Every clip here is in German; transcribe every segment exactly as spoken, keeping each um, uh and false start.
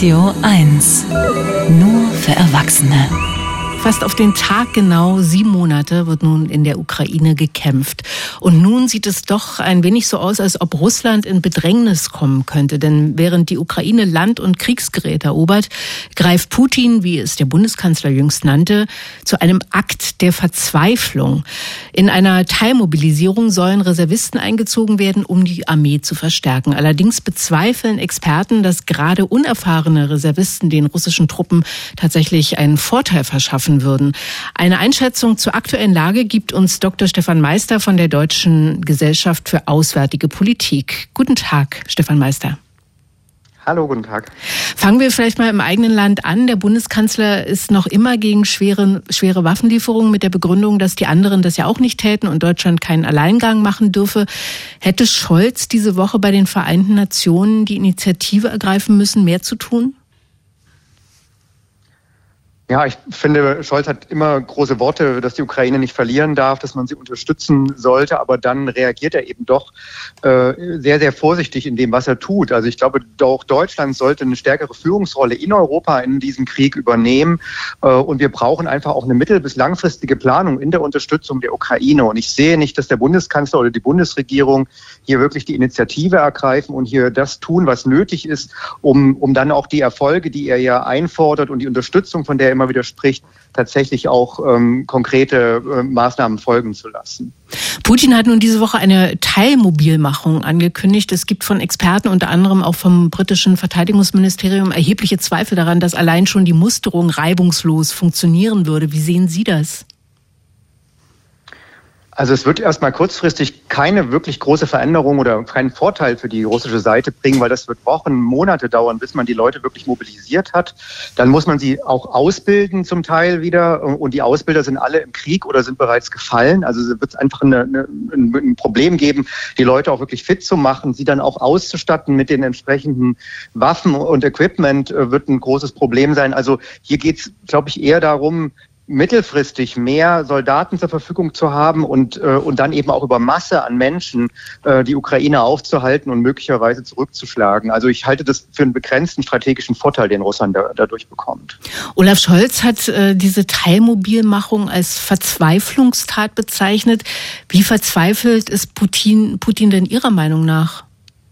Radio eins. Nur für Erwachsene. Fast auf den Tag genau sieben Monate wird nun in der Ukraine gekämpft. Und nun sieht es doch ein wenig so aus, als ob Russland in Bedrängnis kommen könnte. Denn während die Ukraine Land- und Kriegsgerät erobert, greift Putin, wie es der Bundeskanzler jüngst nannte, zu einem Akt der Verzweiflung. In einer Teilmobilisierung sollen Reservisten eingezogen werden, um die Armee zu verstärken. Allerdings bezweifeln Experten, dass gerade unerfahrene Reservisten den russischen Truppen tatsächlich einen Vorteil verschaffen würden. Eine Einschätzung zur aktuellen Lage gibt uns Doktor Stefan Meister von der Deutschen Gesellschaft für Auswärtige Politik. Guten Tag, Stefan Meister. Hallo, guten Tag. Fangen wir vielleicht mal im eigenen Land an. Der Bundeskanzler ist noch immer gegen schwere, schwere Waffenlieferungen mit der Begründung, dass die anderen das ja auch nicht täten und Deutschland keinen Alleingang machen dürfe. Hätte Scholz diese Woche bei den Vereinten Nationen die Initiative ergreifen müssen, mehr zu tun? Ja, ich finde, Scholz hat immer große Worte, dass die Ukraine nicht verlieren darf, dass man sie unterstützen sollte. Aber dann reagiert er eben doch äh, sehr, sehr vorsichtig in dem, was er tut. Also ich glaube, auch Deutschland sollte eine stärkere Führungsrolle in Europa in diesem Krieg übernehmen. Äh, und wir brauchen einfach auch eine mittel- bis langfristige Planung in der Unterstützung der Ukraine. Und ich sehe nicht, dass der Bundeskanzler oder die Bundesregierung hier wirklich die Initiative ergreifen und hier das tun, was nötig ist, um, um dann auch die Erfolge, die er ja einfordert und die Unterstützung, von der er immer widerspricht, tatsächlich auch ähm, konkrete äh, Maßnahmen folgen zu lassen. Putin hat nun diese Woche eine Teilmobilmachung angekündigt. Es gibt von Experten, unter anderem auch vom britischen Verteidigungsministerium, erhebliche Zweifel daran, dass allein schon die Musterung reibungslos funktionieren würde. Wie sehen Sie das? Also es wird erstmal kurzfristig keine wirklich große Veränderung oder keinen Vorteil für die russische Seite bringen, weil das wird Wochen, Monate dauern, bis man die Leute wirklich mobilisiert hat. Dann muss man sie auch ausbilden zum Teil wieder und die Ausbilder sind alle im Krieg oder sind bereits gefallen. Also es wird einfach eine, eine, ein Problem geben, die Leute auch wirklich fit zu machen, sie dann auch auszustatten mit den entsprechenden Waffen und Equipment wird ein großes Problem sein. Also hier geht es, glaube ich, eher darum, mittelfristig mehr Soldaten zur Verfügung zu haben und äh, und dann eben auch über Masse an Menschen äh, die Ukraine aufzuhalten und möglicherweise zurückzuschlagen. Also ich halte das für einen begrenzten strategischen Vorteil, den Russland da, dadurch bekommt. Olaf Scholz hat äh, diese Teilmobilmachung als Verzweiflungstat bezeichnet. Wie verzweifelt ist Putin, Putin denn Ihrer Meinung nach?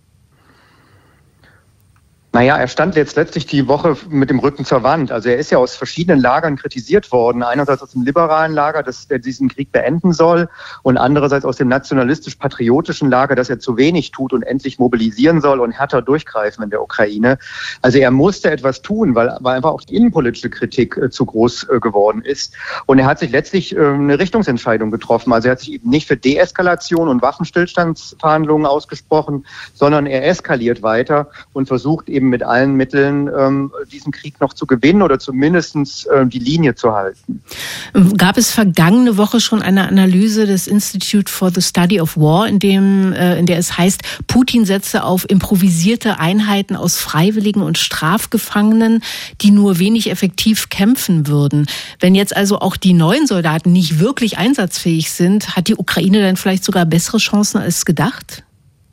Naja, er stand jetzt letztlich die Woche mit dem Rücken zur Wand. Also er ist ja aus verschiedenen Lagern kritisiert worden. Einerseits aus dem liberalen Lager, dass er diesen Krieg beenden soll und andererseits aus dem nationalistisch-patriotischen Lager, dass er zu wenig tut und endlich mobilisieren soll und härter durchgreifen in der Ukraine. Also er musste etwas tun, weil, weil einfach auch die innenpolitische Kritik äh, zu groß äh, geworden ist. Und er hat sich letztlich äh, eine Richtungsentscheidung getroffen. Also er hat sich eben nicht für Deeskalation und Waffenstillstandsverhandlungen ausgesprochen, sondern er eskaliert weiter und versucht eben mit allen Mitteln ähm, diesen Krieg noch zu gewinnen oder zumindest äh, die Linie zu halten. Gab es vergangene Woche schon eine Analyse des Institute for the Study of War, in dem, äh, in der es heißt, Putin setze auf improvisierte Einheiten aus Freiwilligen und Strafgefangenen, die nur wenig effektiv kämpfen würden. Wenn jetzt also auch die neuen Soldaten nicht wirklich einsatzfähig sind, hat die Ukraine dann vielleicht sogar bessere Chancen als gedacht?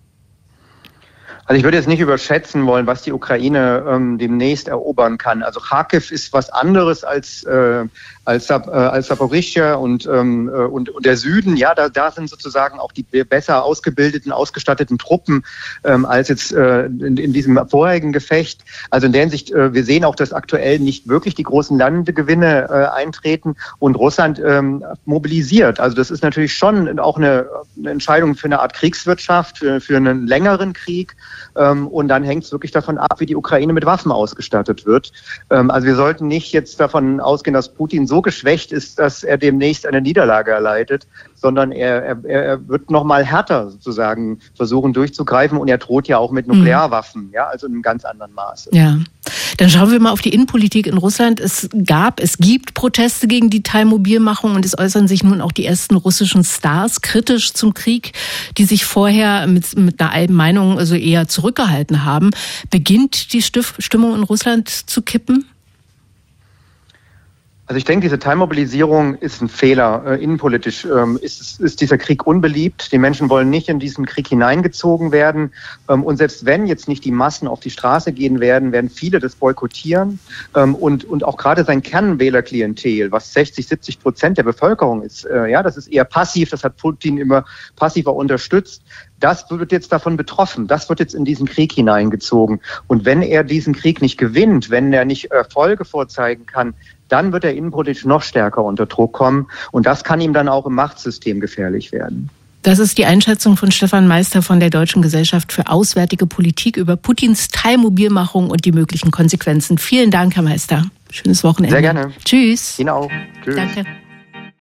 Also ich würde jetzt nicht überschätzen wollen, was die Ukraine ähm, demnächst erobern kann. Also Kharkiv ist was anderes als äh, als, äh, als Saporischschja und, ähm, und und der Süden. Ja, da da sind sozusagen auch die besser ausgebildeten, ausgestatteten Truppen ähm, als jetzt äh, in, in diesem vorherigen Gefecht. Also in der Hinsicht, äh, wir sehen auch, dass aktuell nicht wirklich die großen Landegewinne äh, eintreten und Russland ähm, mobilisiert. Also das ist natürlich schon auch eine, eine Entscheidung für eine Art Kriegswirtschaft, für, für einen längeren Krieg. Und dann hängt es wirklich davon ab, wie die Ukraine mit Waffen ausgestattet wird. Also wir sollten nicht jetzt davon ausgehen, dass Putin so geschwächt ist, dass er demnächst eine Niederlage erleidet, sondern er, er, er wird noch mal härter sozusagen versuchen durchzugreifen und er droht ja auch mit Nuklearwaffen, ja, also in einem ganz anderen Maße. Ja, dann schauen wir mal auf die Innenpolitik in Russland. Es gab, es gibt Proteste gegen die Teilmobilmachung und es äußern sich nun auch die ersten russischen Stars kritisch zum Krieg, die sich vorher mit, mit einer alten Meinung also eher zurückgehalten haben. Beginnt die Stimmung in Russland zu kippen? Also ich denke, diese Teilmobilisierung ist ein Fehler. Äh, innenpolitisch ähm, ist, ist dieser Krieg unbeliebt. Die Menschen wollen nicht in diesen Krieg hineingezogen werden. Ähm, und selbst wenn jetzt nicht die Massen auf die Straße gehen werden, werden viele das boykottieren. Ähm, und, und auch gerade sein Kernwählerklientel, was sechzig, siebzig Prozent der Bevölkerung ist, äh, ja, das ist eher passiv. Das hat Putin immer passiver unterstützt. Das wird jetzt davon betroffen. Das wird jetzt in diesen Krieg hineingezogen. Und wenn er diesen Krieg nicht gewinnt, wenn er nicht Erfolge vorzeigen kann, dann wird er innenpolitisch noch stärker unter Druck kommen. Und das kann ihm dann auch im Machtsystem gefährlich werden. Das ist die Einschätzung von Stefan Meister von der Deutschen Gesellschaft für Auswärtige Politik über Putins Teilmobilmachung und die möglichen Konsequenzen. Vielen Dank, Herr Meister. Schönes Wochenende. Sehr gerne. Tschüss. Ihnen auch. Tschüss. Danke.